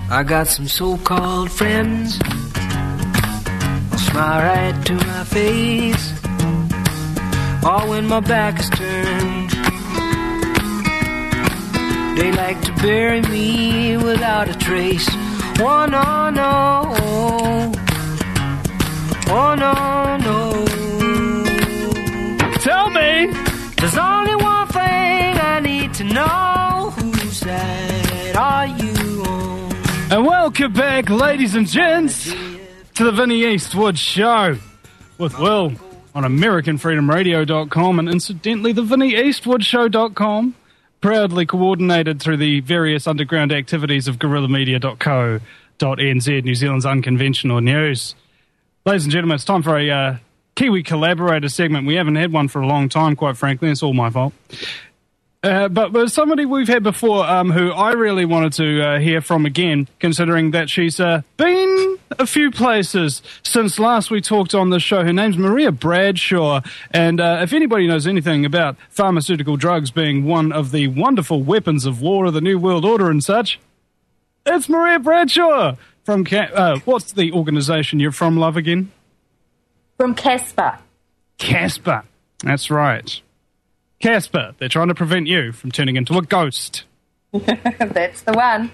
I got some so-called friends, smile right to my face, all when my back is turned. They like to bury me without a trace. Oh no, no, oh no, no. Tell me! There's only one thing I need to know. Whose side are you on? And welcome back, ladies and gents, to the Vinnie Eastwood Show with Will on AmericanFreedomRadio.com and incidentally the VinnieEastwoodShow.com, proudly coordinated through the various underground activities of guerrillamedia.co.nz, New Zealand's unconventional news. Ladies and gentlemen, it's time for a Kiwi collaborator segment. We haven't had one for a long time, quite frankly. It's all my fault. But there's somebody we've had before who I really wanted to hear from again, considering that she's been a few places since last we talked on the show. Her name's Maria Bradshaw, and if anybody knows anything about pharmaceutical drugs being one of the wonderful weapons of war of the New World Order and such, it's Maria Bradshaw from... what's the organisation you're from, love, again? From Casper. Casper, that's right. Casper, they're trying to prevent you from turning into a ghost. That's the one.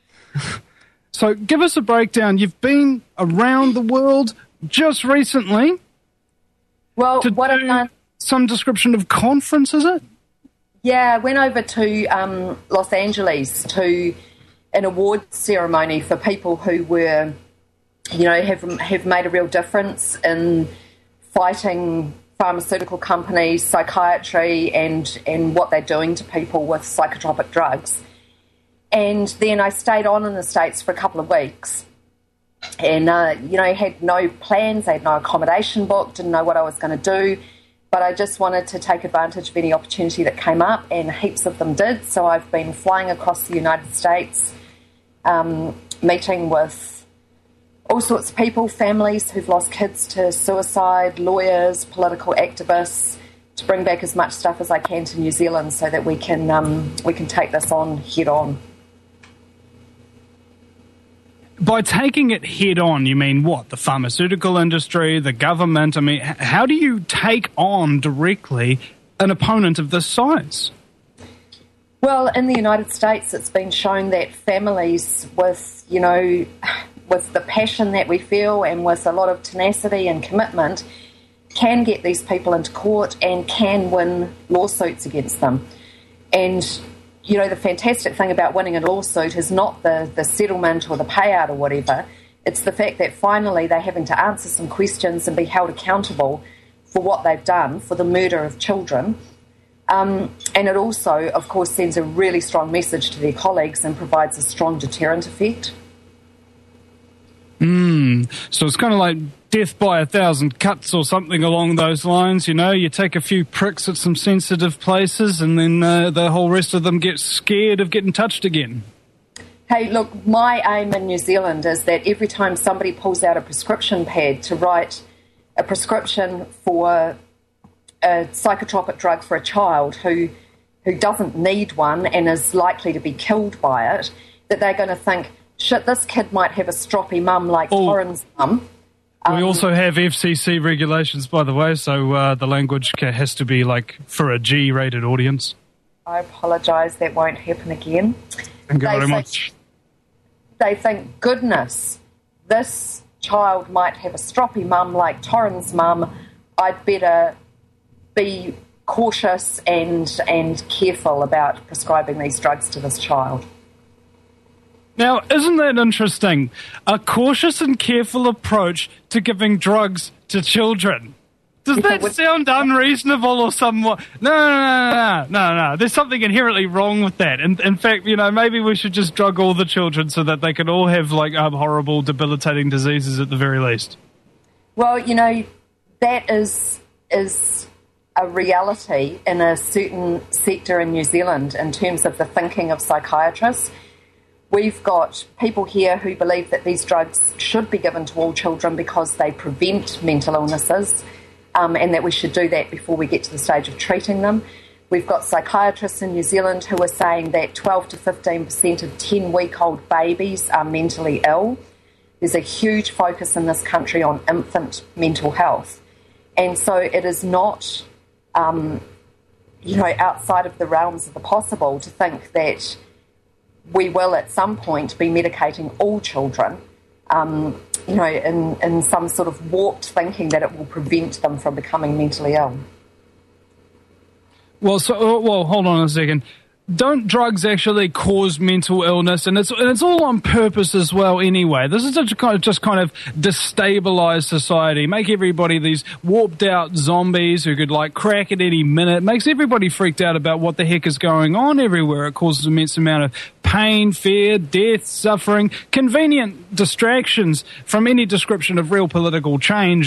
So give us a breakdown. You've been around the world just recently. Well, what I've done... Some description of conference, is it? Yeah, I went over to Los Angeles to an awards ceremony for people who were, you know, have made a real difference in fighting pharmaceutical companies, psychiatry, and what they're doing to people with psychotropic drugs. And then I stayed on in the States for a couple of weeks and, you know, had no plans, I had no accommodation booked, didn't know what I was going to do, but I just wanted to take advantage of any opportunity that came up, and heaps of them did. So I've been flying across the United States, meeting with all sorts of people, families who've lost kids to suicide, lawyers, political activists, to bring back as much stuff as I can to New Zealand so that we can take this on head on. By taking it head on, you mean what? The pharmaceutical industry, the government? I mean, how do you take on directly an opponent of this size? Well, in the United States, it's been shown that families with, you know, with the passion that we feel and with a lot of tenacity and commitment can get these people into court and can win lawsuits against them. And, you know, the fantastic thing about winning a lawsuit is not the settlement or the payout or whatever. It's the fact that finally they're having to answer some questions and be held accountable for what they've done, for the murder of children. And it also, of course, sends a really strong message to their colleagues and provides a strong deterrent effect. So it's kind of like death by 1,000 cuts or something along those lines, you know. You take a few pricks at some sensitive places and then the whole rest of them get scared of getting touched again. Hey, look, my aim in New Zealand is that every time somebody pulls out a prescription pad to write a prescription for a psychotropic drug for a child who doesn't need one and is likely to be killed by it, that they're going to think, shit, this kid might have a stroppy mum like Torren's mum. We also have FCC regulations, by the way, so the language has to be like for a G-rated audience. I apologise, that won't happen again. Thank you very much. They think, goodness, this child might have a stroppy mum like Torren's mum. I'd better be cautious and careful about prescribing these drugs to this child. Now, isn't that interesting? A cautious and careful approach to giving drugs to children. Does that sound unreasonable or somewhat? No. There's something inherently wrong with that. In fact, you know, maybe we should just drug all the children so that they can all have, like, horrible, debilitating diseases at the very least. Well, you know, that is a reality in a certain sector in New Zealand in terms of the thinking of psychiatrists. We've got people here who believe that these drugs should be given to all children because they prevent mental illnesses, and that we should do that before we get to the stage of treating them. We've got psychiatrists in New Zealand who are saying that 12 to 15% of 10-week-old babies are mentally ill. There's a huge focus in this country on infant mental health. And so it is not, outside of the realms of the possible to think that we will at some point be medicating all children, in some sort of warped thinking that it will prevent them from becoming mentally ill. Well, hold on a second. Don't drugs actually cause mental illness? And it's all on purpose as well anyway. This is just kind of destabilize society, make everybody these warped out zombies who could like crack at any minute, makes everybody freaked out about what the heck is going on everywhere. It causes an immense amount of pain, fear, death, suffering, convenient distractions from any description of real political change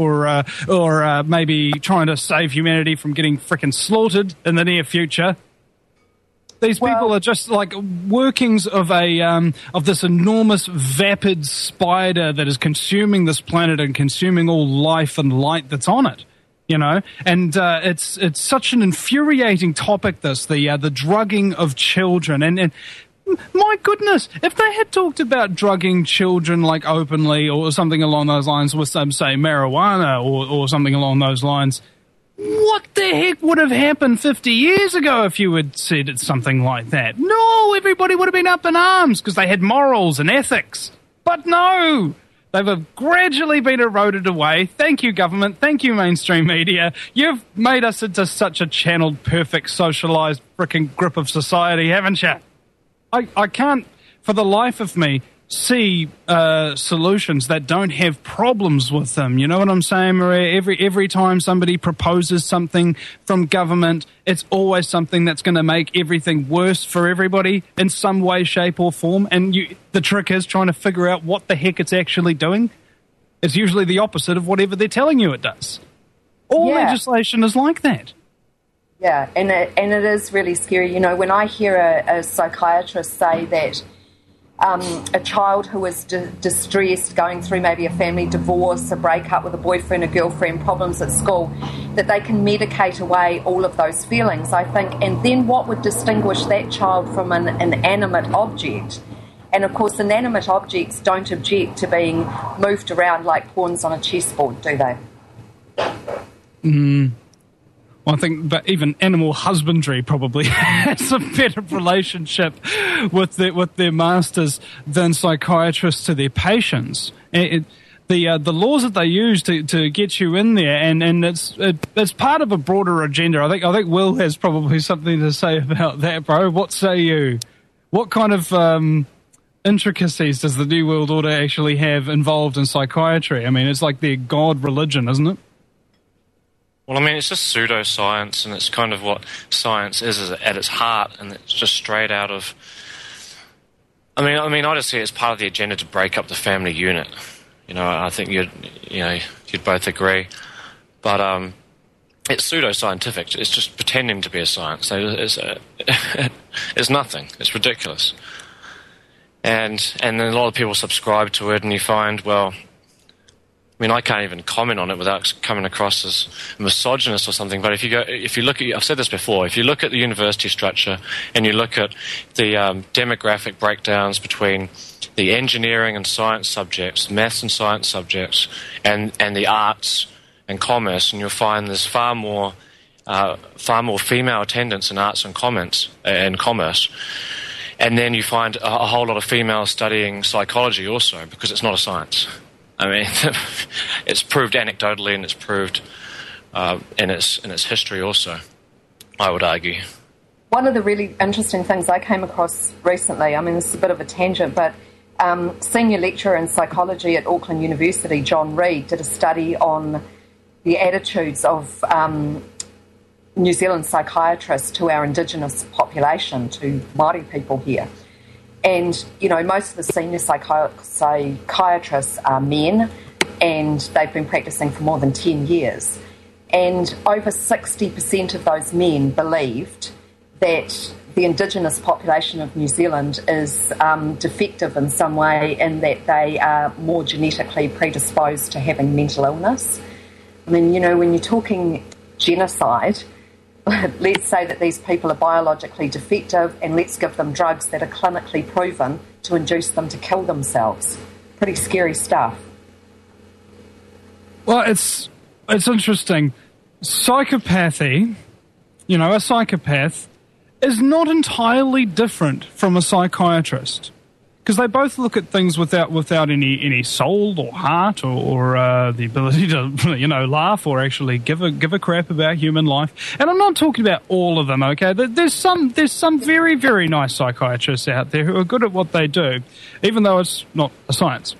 or maybe trying to save humanity from getting frickin' slaughtered in the near future. These people are just like workings of of this enormous vapid spider that is consuming this planet and consuming all life and light that's on it, And it's such an infuriating topic. The drugging of children, and my goodness, if they had talked about drugging children like openly or something along those lines with some say marijuana or something along those lines. What the heck would have happened 50 years ago if you had said something like that? No, everybody would have been up in arms because they had morals and ethics. But no, they've gradually been eroded away. Thank you, government. Thank you, mainstream media. You've made us into such a channeled, perfect, socialised frickin' grip of society, haven't you? I can't, for the life of me, see solutions that don't have problems with them. You know what I'm saying, Maria? Every time somebody proposes something from government, it's always something that's going to make everything worse for everybody in some way, shape or form. And the trick is trying to figure out what the heck it's actually doing. It's usually the opposite of whatever they're telling you it does. All legislation is like that. Yeah, and it is really scary. When I hear a psychiatrist say that a child who is distressed, going through maybe a family divorce, a breakup with a boyfriend or girlfriend, problems at school, that they can medicate away all of those feelings, I think. And then what would distinguish that child from an inanimate object? And, of course, inanimate objects don't object to being moved around like pawns on a chessboard, do they? Well, I think that even animal husbandry probably has a better relationship with their masters than psychiatrists to their patients. The laws that they use to get you in there, and it's part of a broader agenda. I think Will has probably something to say about that, bro. What say you? What kind of intricacies does the New World Order actually have involved in psychiatry? I mean, it's like their god religion, isn't it? Well, I mean, it's just pseudoscience, and it's kind of what science is at its heart, and it's just straight out of... I mean, I just see it as part of the agenda to break up the family unit. I think you'd both agree. But it's pseudoscientific. It's just pretending to be a science. It's nothing. It's ridiculous. And then a lot of people subscribe to it, and you find, well... I mean, I can't even comment on it without coming across as misogynist or something. But if you look at, I've said this before, if you look at the university structure and you look at the demographic breakdowns between the engineering and science subjects, maths and science subjects, and the arts and commerce, and you'll find there's far more female attendance in arts and commerce. And then you find a whole lot of females studying psychology also, because it's not a science. I mean, it's proved anecdotally, and it's proved in its history also, I would argue. One of the really interesting things I came across recently, I mean, this is a bit of a tangent, but senior lecturer in psychology at Auckland University, John Reid, did a study on the attitudes of New Zealand psychiatrists to our Indigenous population, to Māori people here. And, most of the senior psychiatrists are men, and they've been practicing for more than 10 years. And over 60% of those men believed that the Indigenous population of New Zealand is defective in some way, in that they are more genetically predisposed to having mental illness. I mean, when you're talking genocide, let's say that these people are biologically defective, and let's give them drugs that are clinically proven to induce them to kill themselves. Pretty scary stuff. Well, it's interesting. Psychopathy, a psychopath, is not entirely different from a psychiatrist, because they both look at things without any soul or heart or the ability to laugh or actually give a crap about human life. And I'm not talking about all of them. Okay, there's some very, very nice psychiatrists out there who are good at what they do, even though it's not a science.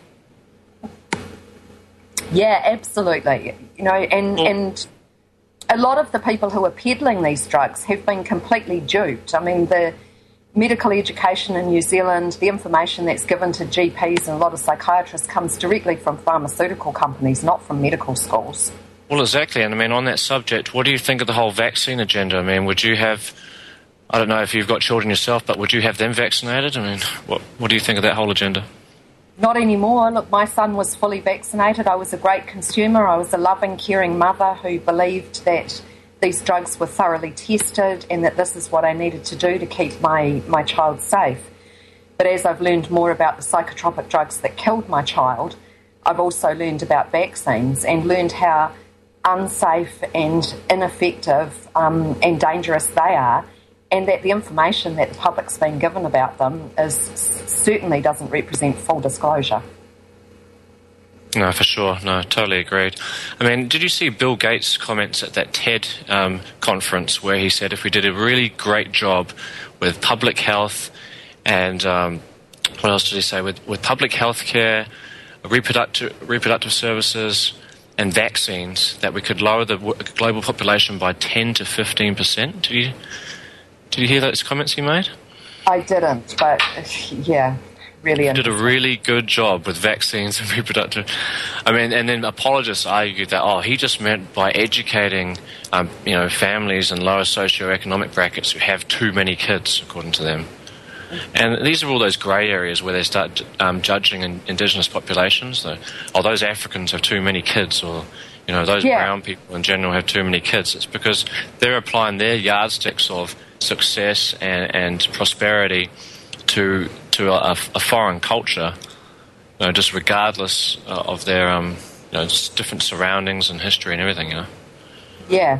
Yeah, absolutely. And a lot of the people who are peddling these drugs have been completely duped. I mean, the medical education in New Zealand, the information that's given to GPs and a lot of psychiatrists comes directly from pharmaceutical companies, not from medical schools. Well, exactly. And I mean, on that subject, what do you think of the whole vaccine agenda? I mean, would you have, I don't know if you've got children yourself, but would you have them vaccinated? I mean, what do you think of that whole agenda? Not anymore. Look, my son was fully vaccinated. I was a great consumer. I was a loving, caring mother who believed that these drugs were thoroughly tested and that this is what I needed to do to keep my child safe. But as I've learned more about the psychotropic drugs that killed my child, I've also learned about vaccines and learned how unsafe and ineffective and dangerous they are, and that the information that the public's been given about them certainly doesn't represent full disclosure. No, for sure. No, totally agreed. I mean, did you see Bill Gates' comments at that TED conference where he said if we did a really great job with public health and what else did he say? With public health care, reproductive services and vaccines, that we could lower the global population by 10 to 15%? Did you hear those comments he made? I didn't, but yeah, really. He did a really good job with vaccines and reproductive. I mean, and then apologists argued that he just meant by educating, families in lower socioeconomic brackets who have too many kids, according to them. And these are all those grey areas where they start judging indigenous populations. Those Africans have too many kids, or those brown people in general have too many kids. It's because they're applying their yardsticks of success and prosperity to a foreign culture, just regardless of their just different surroundings and history and everything. Yeah.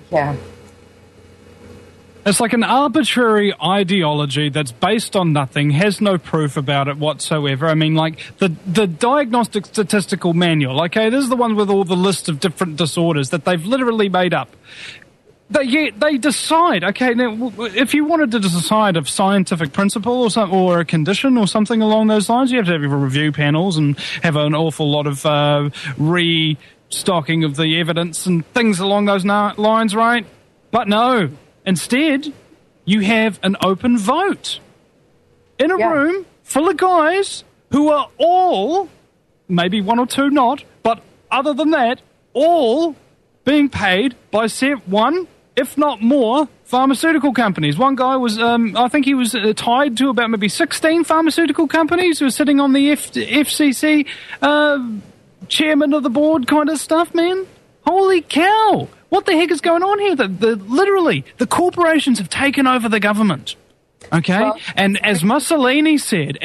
It's like an arbitrary ideology that's based on nothing, has no proof about it whatsoever. I mean, like the Diagnostic Statistical Manual, okay, this is the one with all the list of different disorders that they've literally made up. They decide, okay, now if you wanted to decide a scientific principle or a condition or something along those lines, you have to have review panels and have an awful lot of restocking of the evidence and things along those lines, right? But no, instead, you have an open vote in a room full of guys who are all, maybe one or two not, but other than that, all being paid by one, if not more, pharmaceutical companies. One guy was, I think he was tied to about maybe 16 pharmaceutical companies who were sitting on the FCC chairman of the board kind of stuff, man. Holy cow. What the heck is going on here? Literally, the corporations have taken over the government. Okay? Well, and as Mussolini said,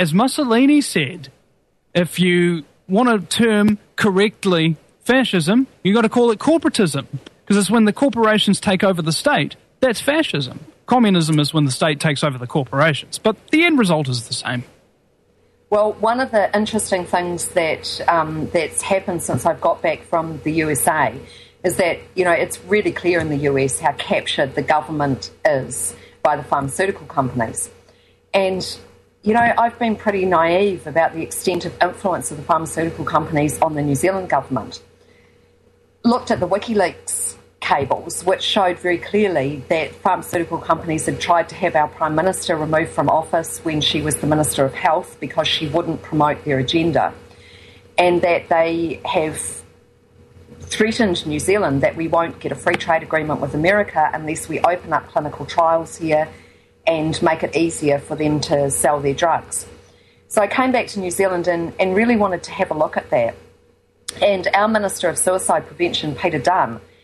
if you want to term correctly fascism, you got to call it corporatism. Because it's when the corporations take over the state, that's fascism. Communism is when the state takes over the corporations. But the end result is the same. Well, one of the interesting things that's happened since I've got back from the USA is that, it's really clear in the US how captured the government is by the pharmaceutical companies. And, I've been pretty naive about the extent of influence of the pharmaceutical companies on the New Zealand government. Looked at the WikiLeaks cables, which showed very clearly that pharmaceutical companies had tried to have our Prime Minister removed from office when she was the Minister of Health because she wouldn't promote their agenda, and that they have threatened New Zealand that we won't get a free trade agreement with America unless we open up clinical trials here and make it easier for them to sell their drugs. So I came back to New Zealand and really wanted to have a look at that. And our Minister of Suicide Prevention, Peter Dunn,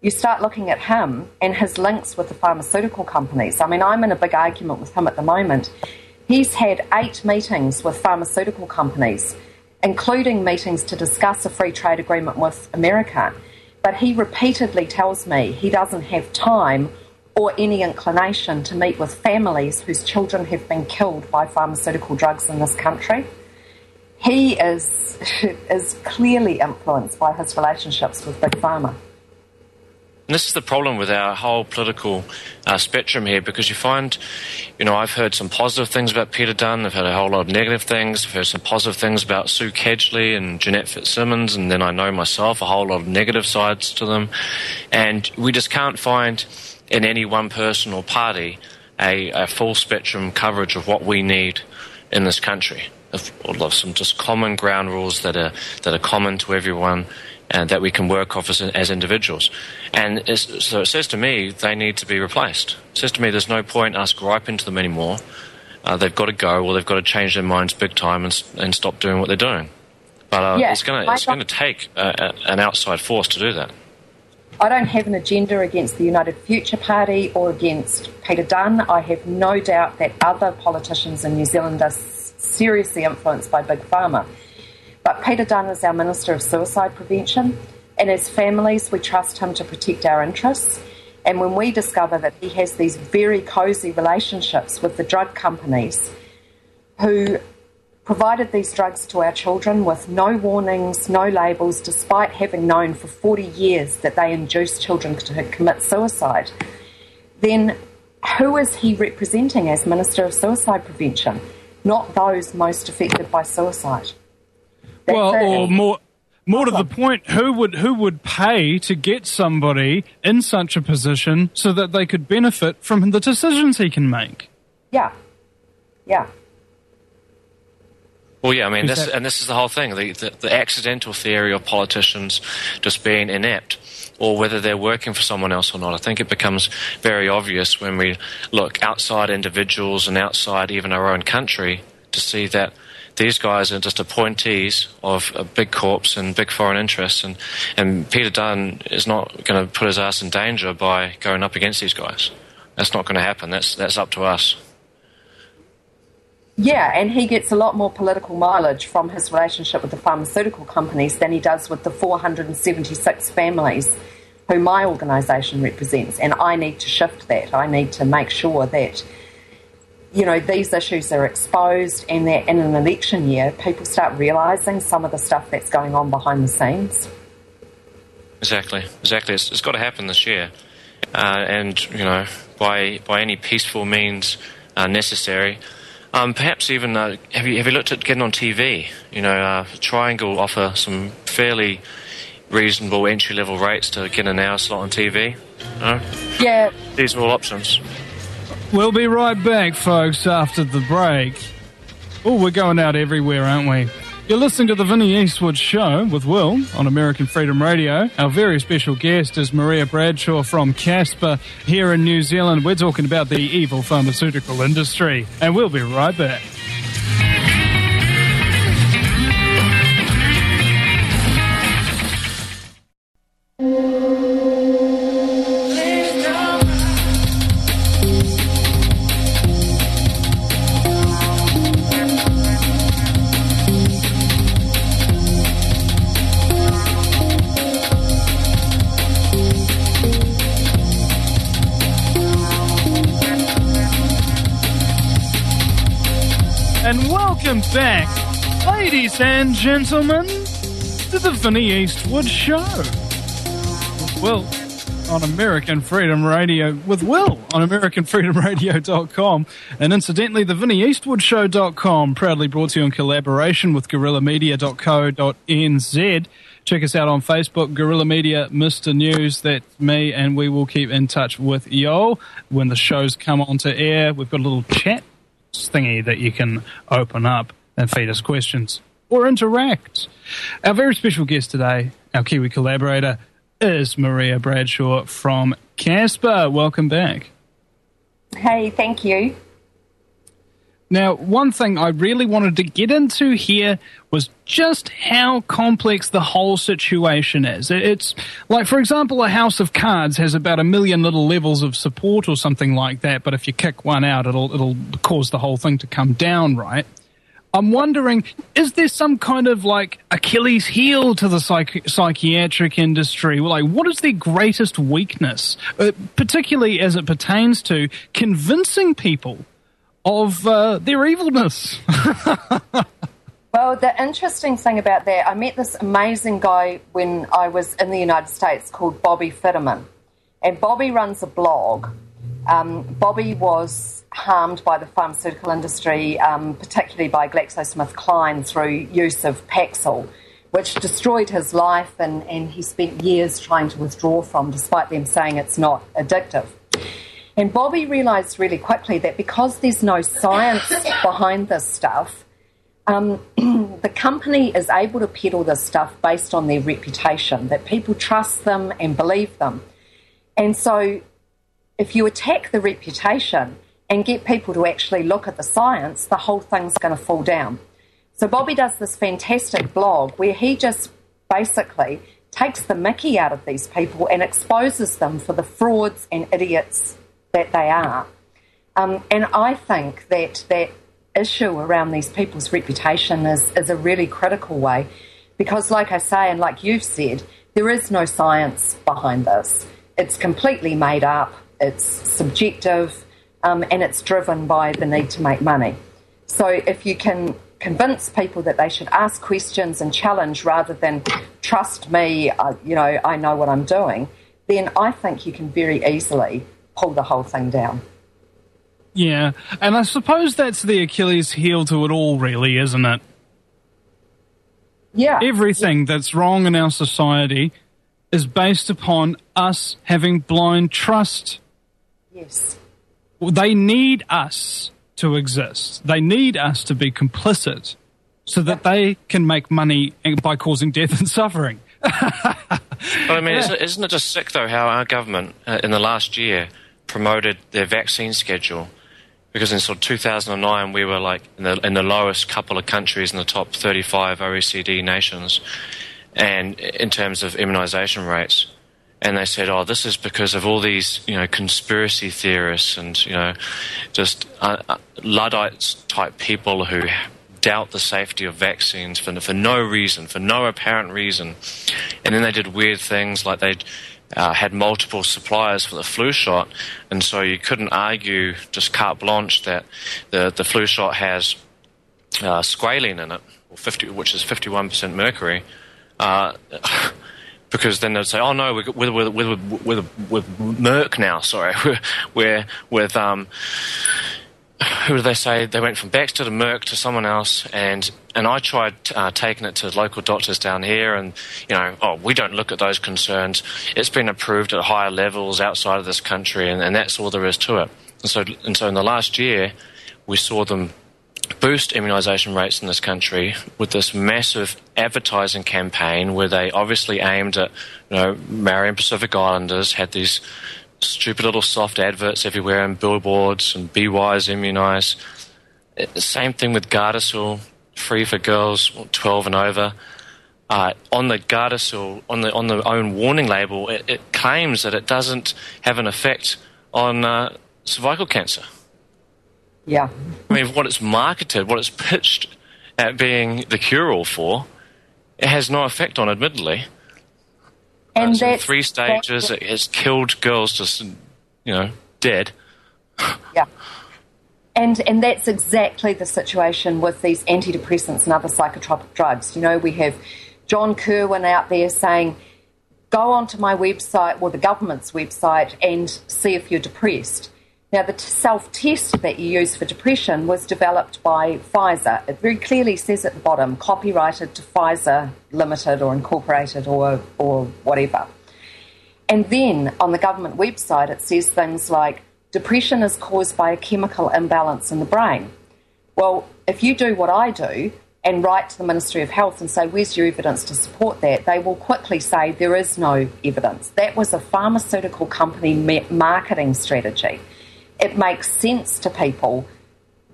you start looking at him and his links with the pharmaceutical companies. I mean, I'm in a big argument with him at the moment. He's had 8 meetings with pharmaceutical companies, including meetings to discuss a free trade agreement with America. But he repeatedly tells me he doesn't have time or any inclination to meet with families whose children have been killed by pharmaceutical drugs in this country. He is clearly influenced by his relationships with Big Pharma. And this is the problem with our whole political spectrum here, because you find, I've heard some positive things about Peter Dunne, I've heard a whole lot of negative things, I've heard some positive things about Sue Kedgley and Jeanette Fitzsimmons, and then I know myself a whole lot of negative sides to them. And we just can't find in any one person or party a full spectrum coverage of what we need in this country. Of some just common ground rules that are common to everyone, and that we can work off as individuals. And so it says to me they need to be replaced. It says to me there's no point us griping to them anymore. They've got to go, or they've got to change their minds big time and stop doing what they're doing. But it's going to take an outside force to do that. I don't have an agenda against the United Future Party or against Peter Dunne. I have no doubt that other politicians in New Zealand are seriously influenced by Big Pharma. But Peter Dunne is our Minister of Suicide Prevention, and as families we trust him to protect our interests. And when we discover that he has these very cosy relationships with the drug companies who provided these drugs to our children with no warnings, no labels, despite having known for 40 years that they induce children to commit suicide, then who is he representing as Minister of Suicide Prevention? Not those most affected by suicide. Or more to the point, who would pay to get somebody in such a position so that they could benefit from the decisions he can make? Yeah. Well, yeah, I mean, this is the whole thing, the accidental theory of politicians just being inept, or whether they're working for someone else or not. I think it becomes very obvious when we look outside individuals and outside even our own country to see that these guys are just appointees of big corps and big foreign interests, and Peter Dunne is not going to put his ass in danger by going up against these guys. That's not going to happen. That's up to us. Yeah, and he gets a lot more political mileage from his relationship with the pharmaceutical companies than he does with the 476 families who my organisation represents, and I need to shift that. I need to make sure that these issues are exposed, and that in an election year, people start realising some of the stuff that's going on behind the scenes. Exactly. It's got to happen this year, and by any peaceful means necessary. Perhaps even have you looked at getting on TV? Triangle offer some fairly reasonable entry-level rates to get an hour slot on TV. Yeah. These are all options. We'll be right back, folks, after the break. Oh, we're going out everywhere, aren't we? You're listening to the Vinnie Eastwood Show with Will on American Freedom Radio. Our very special guest is Maria Bradshaw from Casper here in New Zealand. We're talking about the evil pharmaceutical industry, and we'll be right back. And welcome back, ladies and gentlemen, to the Vinnie Eastwood Show. Will on American Freedom Radio, with Will on AmericanFreedomRadio.com, and incidentally, the VinnieEastwoodShow.com, proudly brought to you in collaboration with GuerrillaMedia.co.nz. Check us out on Facebook, Guerrilla Media, Mr. News, that's me, and we will keep in touch with y'all when the shows come onto air. We've got a little chat thingy that you can open up and feed us questions or interact. Our very special guest today, our Kiwi collaborator, is Maria Bradshaw from Casper. Welcome back. Hey, thank you. Now, one thing I really wanted to get into here was just how complex the whole situation is. It's like, for example, a house of cards has about 1 million little levels of support or something like that, but if you kick one out, it'll cause the whole thing to come down, right? I'm wondering, is there some kind of like Achilles heel to the psychiatric industry? Like, what is their greatest weakness, particularly as it pertains to convincing people of their evilness? Well, the interesting thing about that, I met this amazing guy when I was in the United States called Bobby Fitterman. And Bobby runs a blog. Bobby was harmed by the pharmaceutical industry, particularly by GlaxoSmithKline through use of Paxil, which destroyed his life, and he spent years trying to withdraw from, despite them saying it's not addictive. And Bobby realised really quickly that because there's no science behind this stuff, the company is able to peddle this stuff based on their reputation, that people trust them and believe them. And so if you attack the reputation and get people to actually look at the science, the whole thing's going to fall down. So Bobby does this fantastic blog where he just basically takes the mickey out of these people and exposes them for the frauds and idiots that they are. And I think that that issue around these people's reputation is a really critical way, because like I say, and like you've said, there is no science behind this. It's completely made up, it's subjective, and it's driven by the need to make money. So if you can convince people that they should ask questions and challenge rather than trust me, I know what I'm doing, then I think you can very easily pull the whole thing down. Yeah, and I suppose that's the Achilles heel to it all, really, isn't it? Yeah. Everything that's wrong in our society is based upon us having blind trust. Yes. They need us to exist. They need us to be complicit so that they can make money by causing death and suffering. But I mean, isn't it just sick, though, how our government in the last year promoted their vaccine schedule? Because in sort of 2009, we were like in the lowest couple of countries in the top 35 OECD nations, and in terms of immunisation rates. And they said, "Oh, this is because of all these, conspiracy theorists and just Luddites type people who doubt the safety of vaccines for no reason, for no apparent reason." And then they did weird things like they had multiple suppliers for the flu shot, and so you couldn't argue just carte blanche that the flu shot has squalene in it, which is 51% mercury, because then they'd say, "Oh no, we're with Merck now. Sorry, we're with who did they say? They went from Baxter to Merck to someone else, and I tried taking it to local doctors down here, and we don't look at those concerns. It's been approved at higher levels outside of this country, and that's all there is to it. And so in the last year, we saw them boost immunisation rates in this country with this massive advertising campaign where they obviously aimed at Marion Pacific Islanders, had these stupid little soft adverts everywhere and billboards and Be Wise, Immunise. Same thing with Gardasil, free for girls 12 and over. On the Gardasil, on the own warning label, it claims that it doesn't have an effect on cervical cancer. Yeah. I mean, what it's marketed, what it's pitched at being the cure-all for, it has no effect on, admittedly. And so in 3 stages, it has killed girls just, dead. Yeah. And that's exactly the situation with these antidepressants and other psychotropic drugs. We have John Kirwan out there saying, go onto my website or the government's website and see if you're depressed. Now, the self-test that you use for depression was developed by Pfizer. It very clearly says at the bottom, copyrighted to Pfizer Limited or Incorporated or whatever. And then on the government website, it says things like, depression is caused by a chemical imbalance in the brain. Well, if you do what I do and write to the Ministry of Health and say, where's your evidence to support that, they will quickly say there is no evidence. That was a pharmaceutical company marketing strategy. It makes sense to people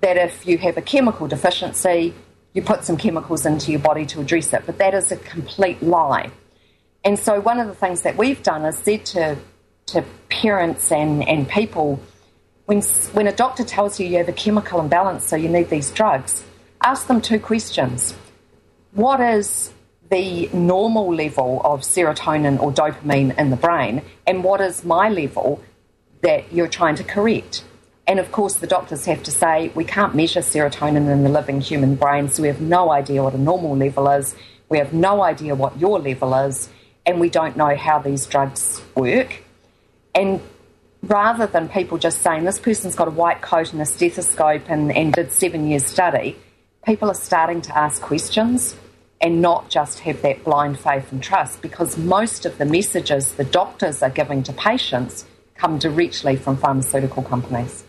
that if you have a chemical deficiency, you put some chemicals into your body to address it. But that is a complete lie. And so one of the things that we've done is said to parents and people, when a doctor tells you you have a chemical imbalance, so you need these drugs, ask them 2 questions. What is the normal level of serotonin or dopamine in the brain, and what is my level that you're trying to correct? And of course the doctors have to say, we can't measure serotonin in the living human brain, so we have no idea what a normal level is, we have no idea what your level is, and we don't know how these drugs work. And rather than people just saying, this person's got a white coat and a stethoscope and did 7 years study, people are starting to ask questions and not just have that blind faith and trust, because most of the messages the doctors are giving to patients come directly from pharmaceutical companies.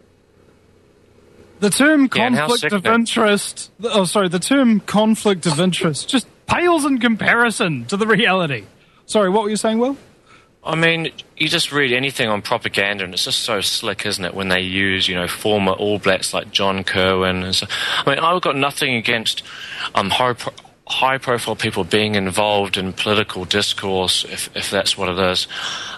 The term conflict of interest, the term conflict of interest just pales in comparison to the reality. Sorry, what were you saying, Will? I mean, you just read anything on propaganda, and it's just so slick, isn't it, when they use, former All Blacks like John Kerwin. And so, I mean, I've got nothing against high-profile people being involved in political discourse, if that's what it is.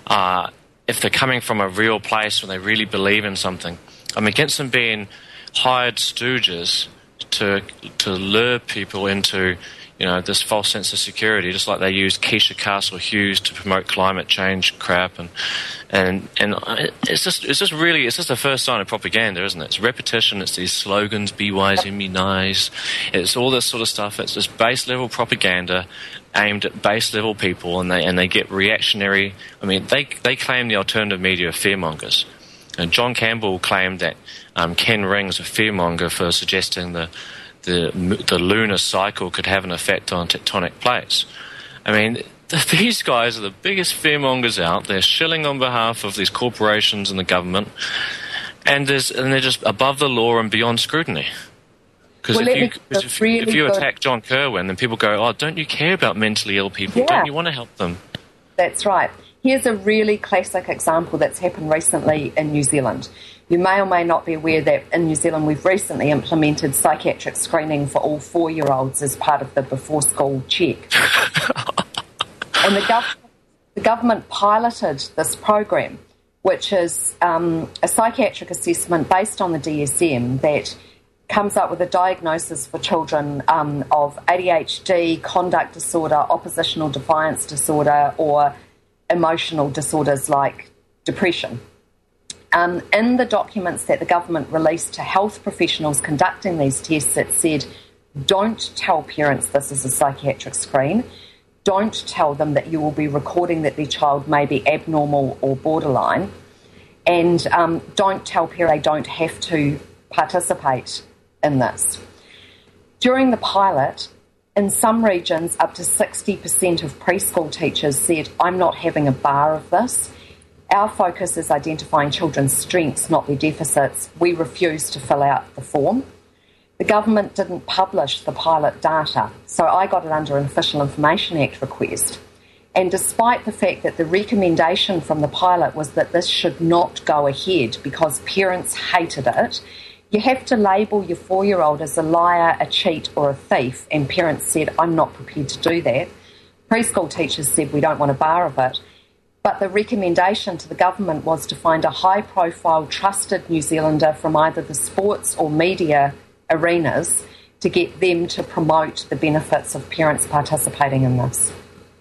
If they're coming from a real place when they really believe in something. I'm against them being hired stooges to lure people into this false sense of security, just like they used Keisha Castle Hughes to promote climate change crap, and it's just the first sign of propaganda, isn't it? It's repetition, it's these slogans, be wise and be nice, it's all this sort of stuff. It's just base level propaganda aimed at base level people, and they get reactionary. I mean, they claim the alternative media are fearmongers. And John Campbell claimed that Ken Ring's a fearmonger for suggesting the lunar cycle could have an effect on tectonic plates. I mean, these guys are the biggest fearmongers out. They're shilling on behalf of these corporations and the government, and they're just above the law and beyond scrutiny. Because if you attack John Kerwin, then people go, oh, don't you care about mentally ill people? Yeah. Don't you want to help them? That's right. Here's a really classic example that's happened recently in New Zealand. You may or may not be aware that in New Zealand we've recently implemented psychiatric screening for all 4-year-olds as part of the before-school check. And the government piloted this program, which is a psychiatric assessment based on the DSM that comes up with a diagnosis for children of ADHD, conduct disorder, oppositional defiance disorder, or emotional disorders like depression. In the documents that the government released to health professionals conducting these tests, it said, don't tell parents this is a psychiatric screen. Don't tell them that you will be recording that their child may be abnormal or borderline. And don't tell parents they don't have to participate in this. During the pilot, in some regions, up to 60% of preschool teachers said, I'm not having a bar of this. Our focus is identifying children's strengths, not their deficits. We refuse to fill out the form. The government didn't publish the pilot data, so I got it under an Official Information Act request. And despite the fact that the recommendation from the pilot was that this should not go ahead because parents hated it, you have to label your 4-year-old as a liar, a cheat, or a thief, and parents said, I'm not prepared to do that. Preschool teachers said, we don't want a bar of it. But the recommendation to the government was to find a high-profile, trusted New Zealander from either the sports or media arenas to get them to promote the benefits of parents participating in this.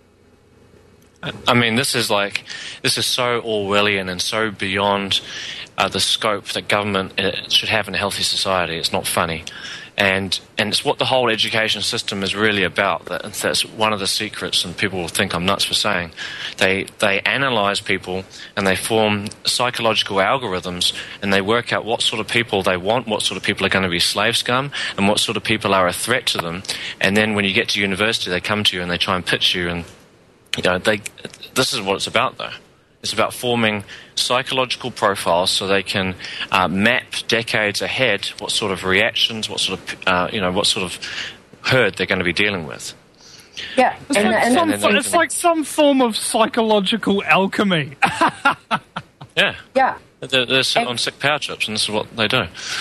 I mean, this is so Orwellian and so beyond the scope that government should have in a healthy society. It's not funny. And it's what the whole education system is really about. That's one of the secrets, and people will think I'm nuts for saying. They analyse people and they form psychological algorithms, and they work out what sort of people they want, what sort of people are going to be slave scum, and what sort of people are a threat to them. And then when you get to university, they come to you and they try and pitch you, and this is what it's about, though. It's about forming psychological profiles so they can map decades ahead what sort of reactions, what sort of herd they're going to be dealing with. Yeah, it's like some form of psychological alchemy. Yeah. They're on sick power trips, and this is what they do.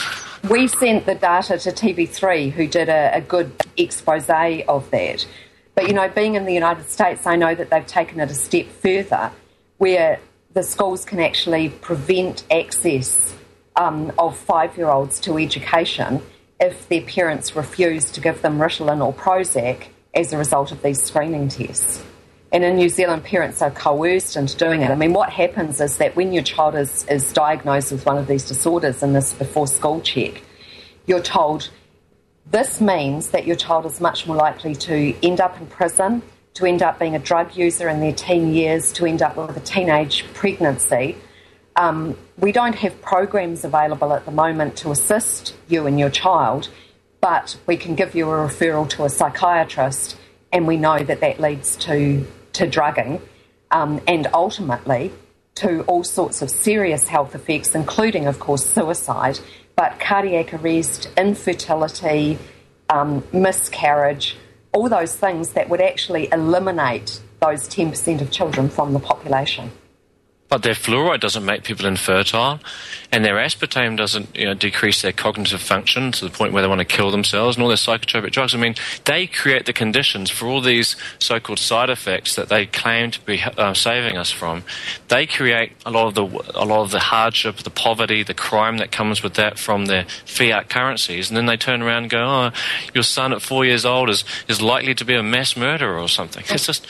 we sent the data to TV3, who did a good expose of that. But, you know, being in the United States, I know that they've taken it a step further, where the schools can actually prevent access of 5-year-olds to education if their parents refuse to give them Ritalin or Prozac as a result of these screening tests. And in New Zealand, parents are coerced into doing it. I mean, what happens is that when your child is diagnosed with one of these disorders in this before school check, you're told this means that your child is much more likely to end up in prison, to end up being a drug user in their teen years, to end up with a teenage pregnancy. We don't have programs available at the moment to assist you and your child, but we can give you a referral to a psychiatrist, and we know that that leads to drugging and ultimately to all sorts of serious health effects, including, of course, suicide, but cardiac arrest, infertility, miscarriage, all those things that would actually eliminate those 10% of children from the population. But their fluoride doesn't make people infertile, and their aspartame doesn't, decrease their cognitive function to the point where they want to kill themselves, and all their psychotropic drugs. I mean, they create the conditions for all these so-called side effects that they claim to be saving us from. They create a lot of the hardship, the poverty, the crime that comes with that from their fiat currencies, and then they turn around and go, "Oh, your son at 4 years old is likely to be a mass murderer or something." It's just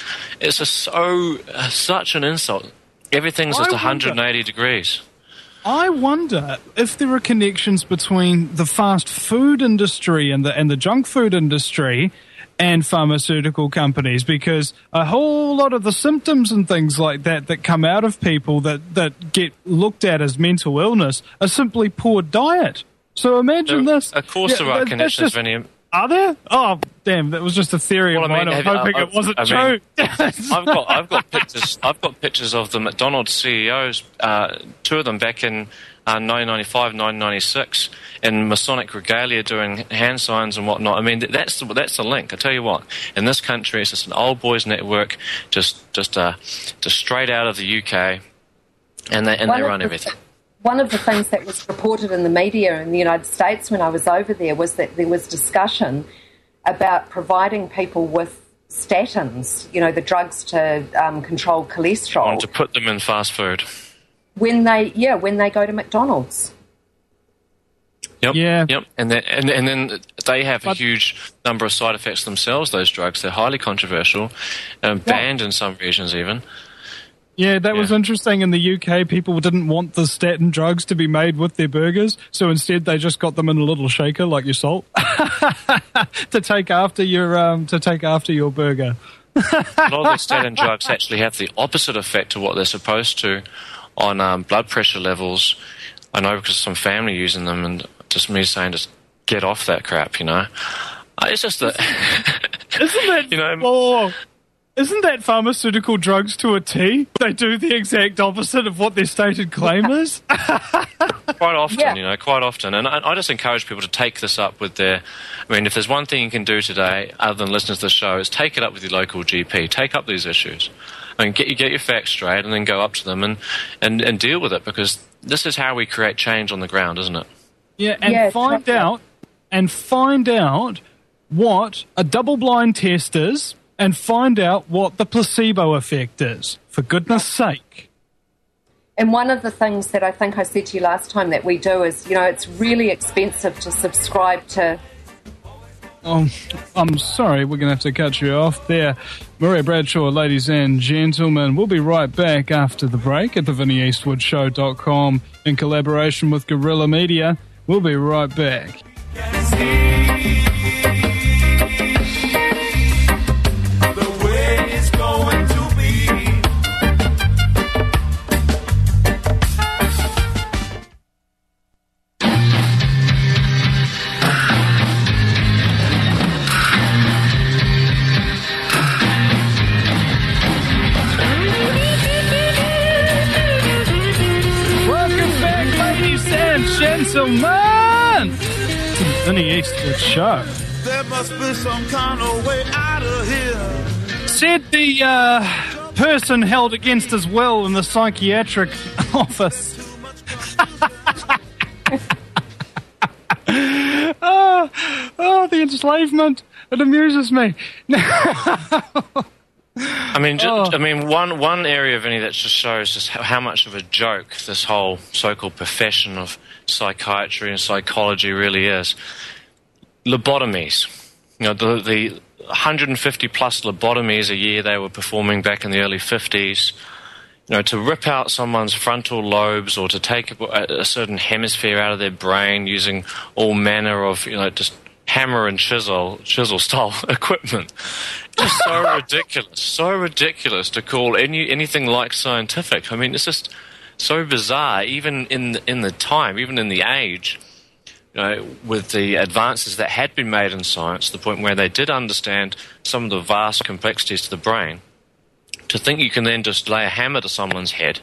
such an insult. Everything's just 180 degrees. I wonder if there are connections between the fast food industry and the junk food industry and pharmaceutical companies, because a whole lot of the symptoms and things like that come out of people that get looked at as mental illness are simply poor diet. So imagine this. Of course there are connections, Vinny. Are there? Oh, damn! That was just a theory of mine. I'm hoping it wasn't true. I've got pictures. I've got pictures of the McDonald's CEOs. Two of them back in 1995, 1996, in Masonic regalia, doing hand signs and whatnot. I mean, that's the link. I tell you what. In this country, it's just an old boys network, just straight out of the UK, and they run everything. One of the things that was reported in the media in the United States when I was over there was that there was discussion about providing people with statins, the drugs to control cholesterol. And to put them in fast food. When they go to McDonald's. Yep. Yeah. Yep. And then they have a huge number of side effects themselves, those drugs. They're highly controversial, banned in some regions even. Yeah, that was interesting. In the UK, people didn't want the statin drugs to be made with their burgers, so instead they just got them in a little shaker like your salt to take after your burger. A lot of the statin drugs actually have the opposite effect to what they're supposed to on blood pressure levels. I know because some family using them, and just me saying, just get off that crap. It's just that. Isn't that Isn't that pharmaceutical drugs to a T? They do the exact opposite of what their stated claim is. Quite often, quite often. And I just encourage people to take this up with their... I mean, if there's one thing you can do today, other than listen to the show, is take it up with your local GP. Take up these issues. I mean, get your facts straight and then go up to them and deal with it, because this is how we create change on the ground, isn't it? Yeah, and find out what a double-blind test is, and find out what the placebo effect is, for goodness sake. And one of the things that I think I said to you last time that we do is, it's really expensive to subscribe to... Oh, I'm sorry, we're going to have to cut you off there. Maria Bradshaw, ladies and gentlemen. We'll be right back after the break at thevinnieeastwoodshow.com in collaboration with Guerrilla Media. We'll be right back. Gentlemen, to the Vinnie Eastwood Show. There must be some kind of way out of here. Said the person held against his will in the psychiatric office. Oh, the enslavement. It amuses me. I mean, one area, Vinny, that just shows just how much of a joke this whole so-called profession of psychiatry and psychology really is. Lobotomies. You know, the 150 plus lobotomies a year they were performing back in the early 50s. You know, to rip out someone's frontal lobes or to take a certain hemisphere out of their brain using all manner of, you know, just hammer and chisel style equipment. Just so ridiculous to call anything like scientific. I mean, it's just so bizarre, even in the time, even in the age, you know, with the advances that had been made in science, to the point where they did understand some of the vast complexities to the brain. To think you can then just lay a hammer to someone's head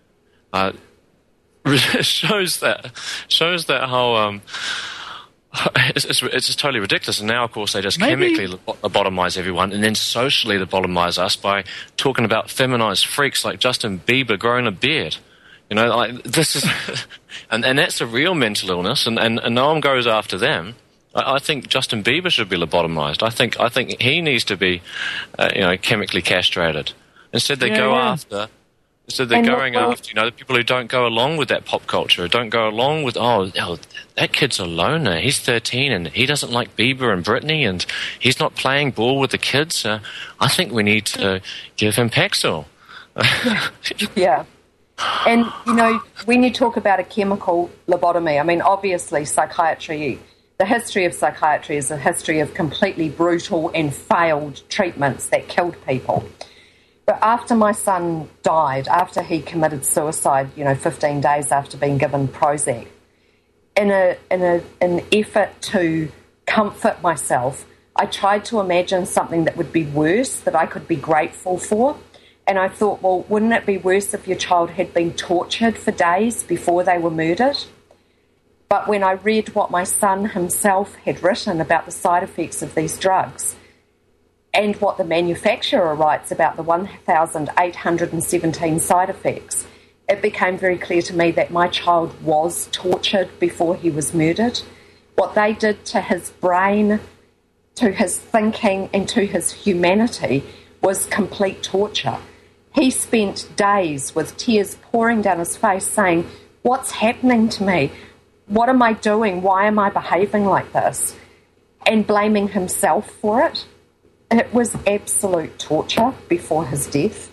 shows that how it's just totally ridiculous. And now, of course, they just chemically lobotomize everyone, and then socially lobotomize us by talking about feminized freaks like Justin Bieber growing a beard. You know, like this is, and that's a real mental illness, and no one goes after them. I think Justin Bieber should be lobotomized. I think he needs to be, chemically castrated. Instead, they're going after, the people who don't go along with that pop culture, don't go along with, that kid's a loner. He's 13 and he doesn't like Bieber and Britney and he's not playing ball with the kids. I think we need to give him Paxil. Yeah. And, you know, when you talk about a chemical lobotomy, I mean, obviously psychiatry, the history of psychiatry is a history of completely brutal and failed treatments that killed people. But after my son died, after he committed suicide, 15 days after being given Prozac, in an effort to comfort myself, I tried to imagine something that would be worse, that I could be grateful for. And I thought, well, wouldn't it be worse if your child had been tortured for days before they were murdered? But when I read what my son himself had written about the side effects of these drugs, and what the manufacturer writes about the 1,817 side effects, it became very clear to me that my child was tortured before he was murdered. What they did to his brain, to his thinking, and to his humanity was complete torture. He spent days with tears pouring down his face saying, "What's happening to me? What am I doing? Why am I behaving like this?" And blaming himself for it. It was absolute torture before his death.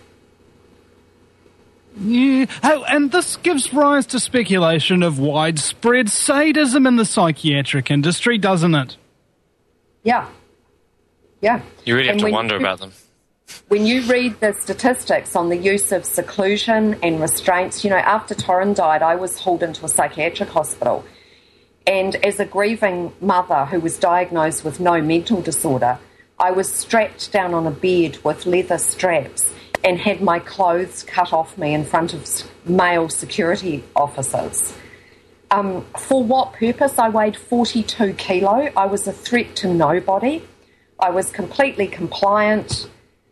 Yeah. Oh, and this gives rise to speculation of widespread sadism in the psychiatric industry, doesn't it? Yeah. Yeah. You really have to wonder about them. When you read the statistics on the use of seclusion and restraints, after Torrin died, I was hauled into a psychiatric hospital. And as a grieving mother who was diagnosed with no mental disorder, I was strapped down on a bed with leather straps and had my clothes cut off me in front of male security officers. For what purpose? I weighed 42 kilo. I was a threat to nobody. I was completely compliant.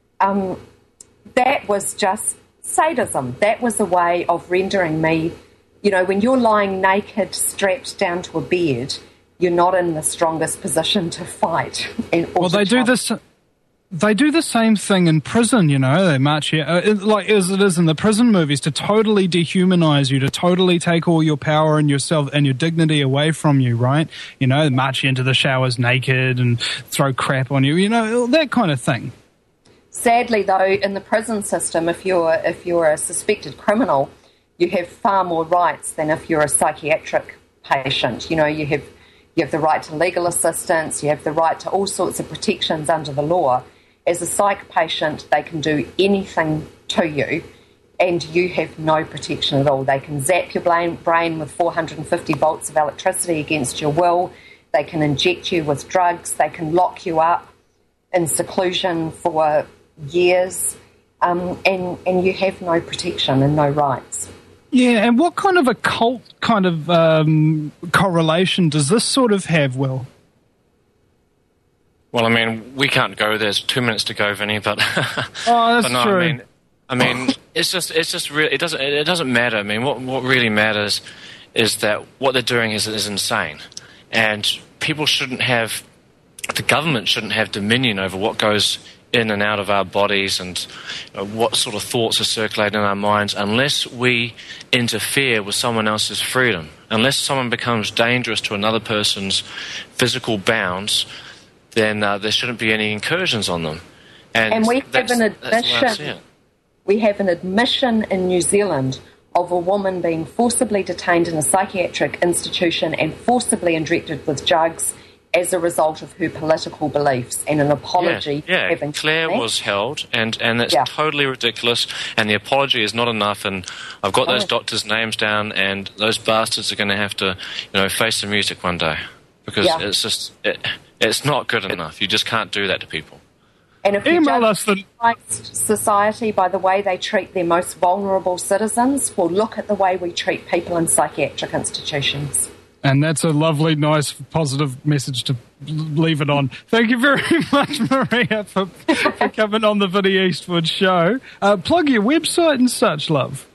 That was just sadism. That was a way of rendering me, when you're lying naked, strapped down to a bed, you're not in the strongest position to fight. Well, they do this. They do the same thing in prison, They march here, like as it is in the prison movies, to totally dehumanize you, to totally take all your power and yourself and your dignity away from you, right? They march you into the showers naked and throw crap on you, that kind of thing. Sadly, though, in the prison system, if you're a suspected criminal, you have far more rights than if you're a psychiatric patient. You have the right to legal assistance, you have the right to all sorts of protections under the law. As a psych patient, they can do anything to you and you have no protection at all. They can zap your brain with 450 volts of electricity against your will. They can inject you with drugs. They can lock you up in seclusion for years. And you have no protection and no rights. Yeah, and what kind of occult kind of correlation does this sort of have, Will? Well, I mean, we can't go. There's 2 minutes to go, Vinny. But oh, that's true. I mean, it's just really. It doesn't matter. I mean, what really matters is that what they're doing is insane, and the government shouldn't have dominion over what goes in and out of our bodies and what sort of thoughts are circulating in our minds unless we interfere with someone else's freedom. Unless someone becomes dangerous to another person's physical bounds, then there shouldn't be any incursions on them. And we have an admission. We have an admission in New Zealand of a woman being forcibly detained in a psychiatric institution and forcibly injected with drugs as a result of her political beliefs, and an apology. Yeah, Claire was held, and that's totally ridiculous, and the apology is not enough, and I've got those doctors' names down, and those bastards are going to have to, face the music one day, because it's just, it's not good enough. You just can't do that to people. And if you judge society by the way they treat their most vulnerable citizens, well, look at the way we treat people in psychiatric institutions. And that's a lovely, nice, positive message to leave it on. Thank you very much, Maria, for coming on the Vinnie Eastwood Show. Plug your website and such, love.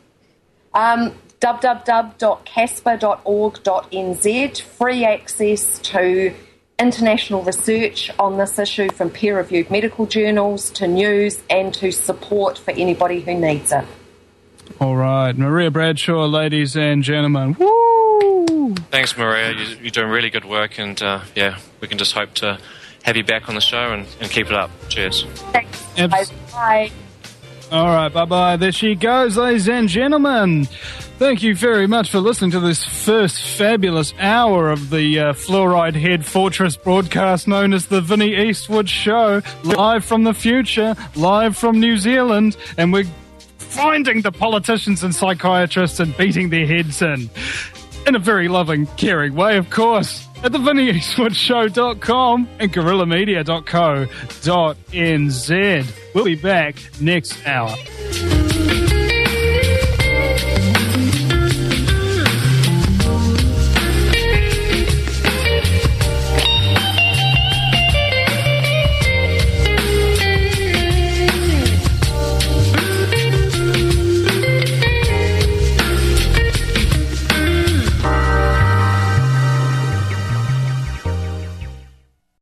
www.casper.org.nz. Free access to international research on this issue from peer-reviewed medical journals to news and to support for anybody who needs it. All right. Maria Bradshaw, ladies and gentlemen. Woo! Thanks, Maria. You're doing really good work, and we can just hope to have you back on the show and keep it up. Cheers. Thanks. Bye. All right, bye-bye. There she goes, ladies and gentlemen. Thank you very much for listening to this first fabulous hour of the Fluoride Head Fortress broadcast known as the Vinnie Eastwood Show, live from the future, live from New Zealand, and we're finding the politicians and psychiatrists and beating their heads in a very loving, caring way, of course, at the VinnieEastwoodShow.com and GorillaMedia.co.nz. We'll be back next hour.